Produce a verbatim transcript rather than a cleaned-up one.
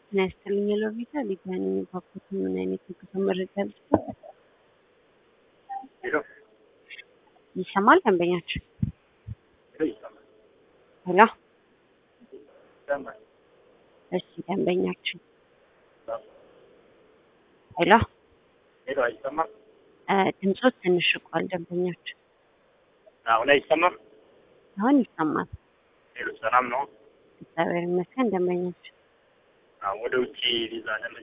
ነስተልኝ ለቪታ ሊጋኒ ባኩት ምን አይነት ተመረጠ ሄሎ ይሰማል ደንበኛችን ሄሎ ይሰማል እሺ ደንበኛችን ሄሎ ሄሎ አይሰማም ድምጾት ትንሽ ቋል ደንበኛችን አሁን አይሰማም አሁን ይሰማል ሄሎ ሰላም ነው እግዚአብሔር ይመስገን ደንበኛችን አዎ ወደ ውጪ ቪዛ ለመ